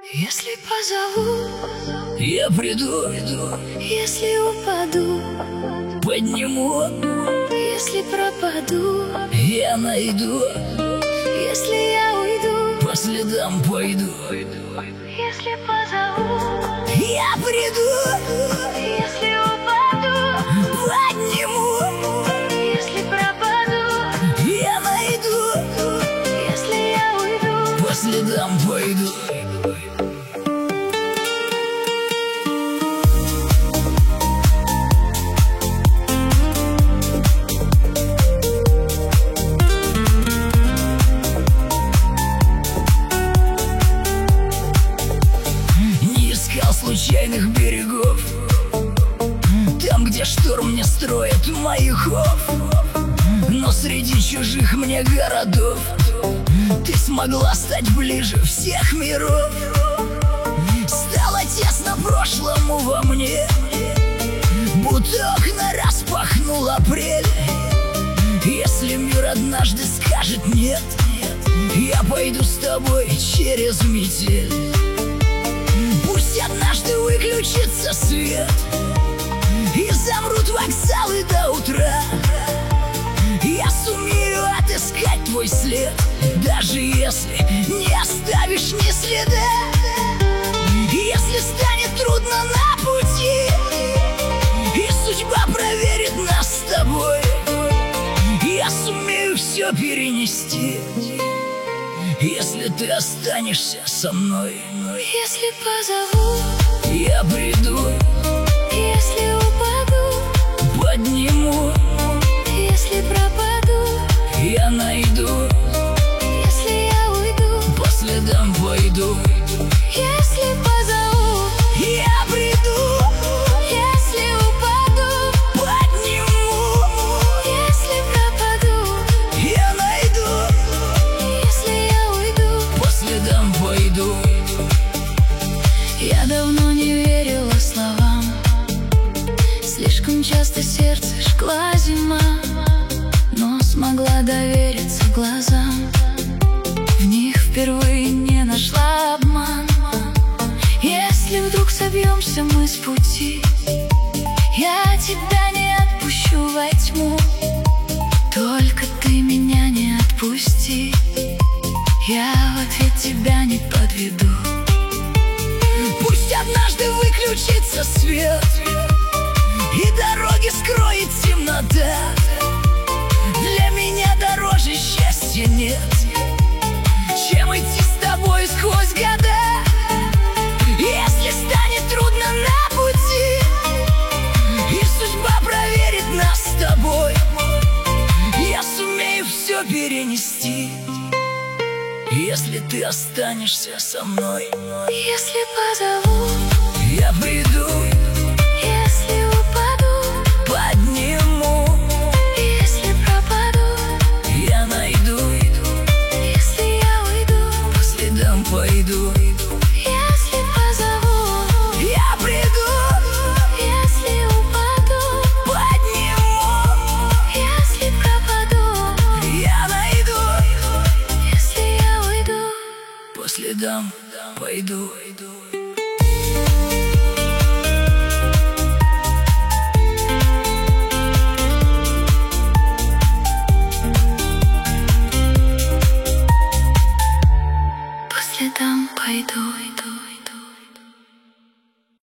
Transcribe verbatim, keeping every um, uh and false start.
Если позову, я приду. если упаду, подниму. если пропаду, я найду. если я уйду, по следам пойду. если позову, я приду. если упаду, подниму. если пропаду, я найду. если я уйду, по следам пойду. Случайных берегов, там, где шторм не строит маяков, но среди чужих мне городов ты смогла стать ближе всех миров. Стало тесно прошлому во мне, будто окна распахнул апрель. Если мир однажды скажет нет, я пойду с тобой через метель. Пусть однажды выключится свет и замрут вокзалы до утра, я сумею отыскать твой след, даже если не оставишь ни следа. Если станет трудно на пути и судьба проверит нас с тобой, я сумею все перенести, если ты останешься со мной. если позову, я приду. если упаду, подниму. если пропаду, я найду. если я уйду, по следам пойду. если позову, я приду. если упаду, подниму. если пропаду, я найду. если я уйду, по следам пойду. Я давно не верила словам, слишком часто сердце жгла зима, но смогла довериться глазам, в них впервые не нашла обман. Если вдруг собьемся мы с пути, я тебя не отпущу во тьму, только ты меня не отпусти, я в ответ тебя не подведу. Пусть однажды выключится свет и дороги скроет темнота, для меня дороже счастья нет, чем идти с тобой сквозь года. Если станет трудно на пути и судьба проверит нас с тобой, я сумею все перенести, если ты останешься со мной. Если позову, я приду. если упаду, подниму. если пропаду, я найду. если я уйду, по следам пойду. если позову, я приду. если упаду, подниму. если пропаду, я найду. если я уйду, по следам пойду. по следам пойду.